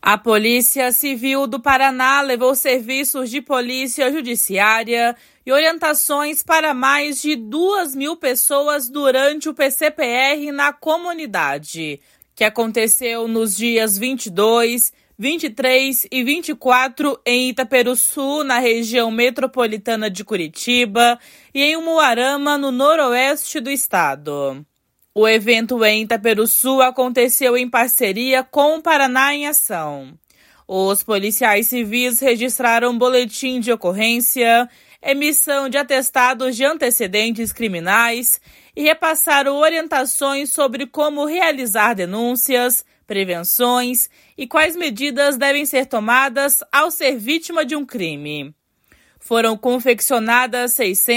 A Polícia Civil do Paraná levou serviços de polícia judiciária e orientações para mais de 2.000 pessoas durante o PCPR na comunidade, que aconteceu nos dias 22, 23 e 24 em Itaperuçu, na região metropolitana de Curitiba, e em Umuarama, no noroeste do estado. O evento em Itaperuçu aconteceu em parceria com o Paraná em Ação. Os policiais civis registraram boletim de ocorrência, emissão de atestados de antecedentes criminais e repassaram orientações sobre como realizar denúncias, prevenções e quais medidas devem ser tomadas ao ser vítima de um crime. Foram confeccionadas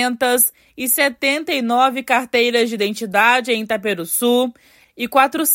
679 carteiras de identidade em Itaperuçu e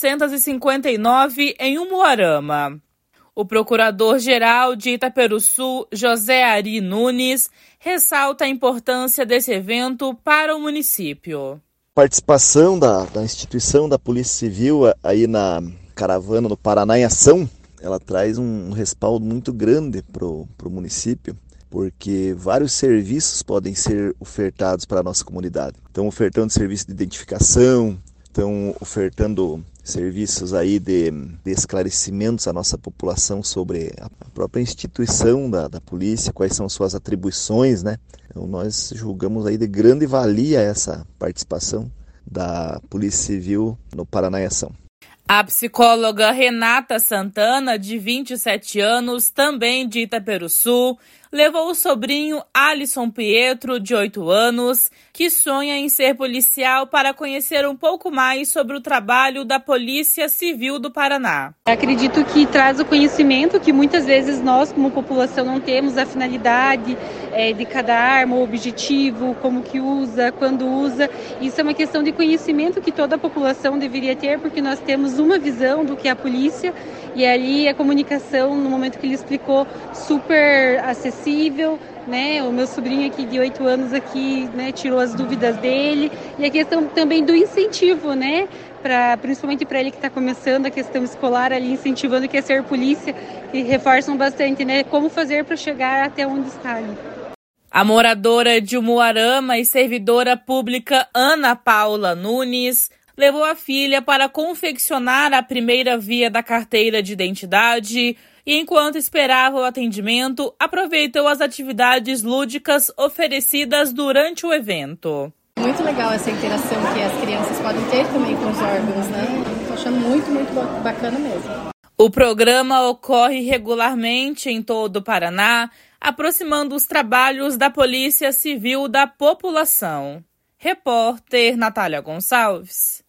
459 em Umuarama. O procurador-geral de Itaperuçu, José Ari Nunes, ressalta a importância desse evento para o município. Participação da instituição da Polícia Civil aí na caravana do Paraná em Ação, ela traz um respaldo muito grande para o município, porque vários serviços podem ser ofertados para a nossa comunidade. Estão ofertando serviço de identificação, estão ofertando serviços aí de esclarecimentos à nossa população sobre a própria instituição da polícia, quais são suas atribuições, né? Então nós julgamos aí de grande valia essa participação da Polícia Civil no Paraná em Ação. A psicóloga Renata Santana, de 27 anos, também de Itaperuçu, levou o sobrinho Alisson Pietro, de 8 anos, que sonha em ser policial, para conhecer um pouco mais sobre o trabalho da Polícia Civil do Paraná. Acredito que traz o conhecimento que muitas vezes nós, como população, não temos a finalidade de cada arma, o objetivo, como que usa, quando usa. Isso é uma questão de conhecimento que toda a população deveria ter, porque nós temos uma visão do que é a polícia, e ali a comunicação, no momento que ele explicou, super acessível, né? O meu sobrinho aqui de 8 anos aqui, né, tirou as dúvidas dele, e a questão também do incentivo, né? Principalmente para ele que está começando a questão escolar ali, incentivando que é ser polícia, que reforçam bastante, né? Como fazer para chegar até onde está ali. A moradora de Umuarama e servidora pública Ana Paula Nunes levou a filha para confeccionar a primeira via da carteira de identidade e, enquanto esperava o atendimento, aproveitou as atividades lúdicas oferecidas durante o evento. Muito legal essa interação que as crianças podem ter também com os órgãos, né? Estou achando muito bacana mesmo. O programa ocorre regularmente em todo o Paraná, aproximando os trabalhos da Polícia Civil da população. Repórter Natália Gonçalves.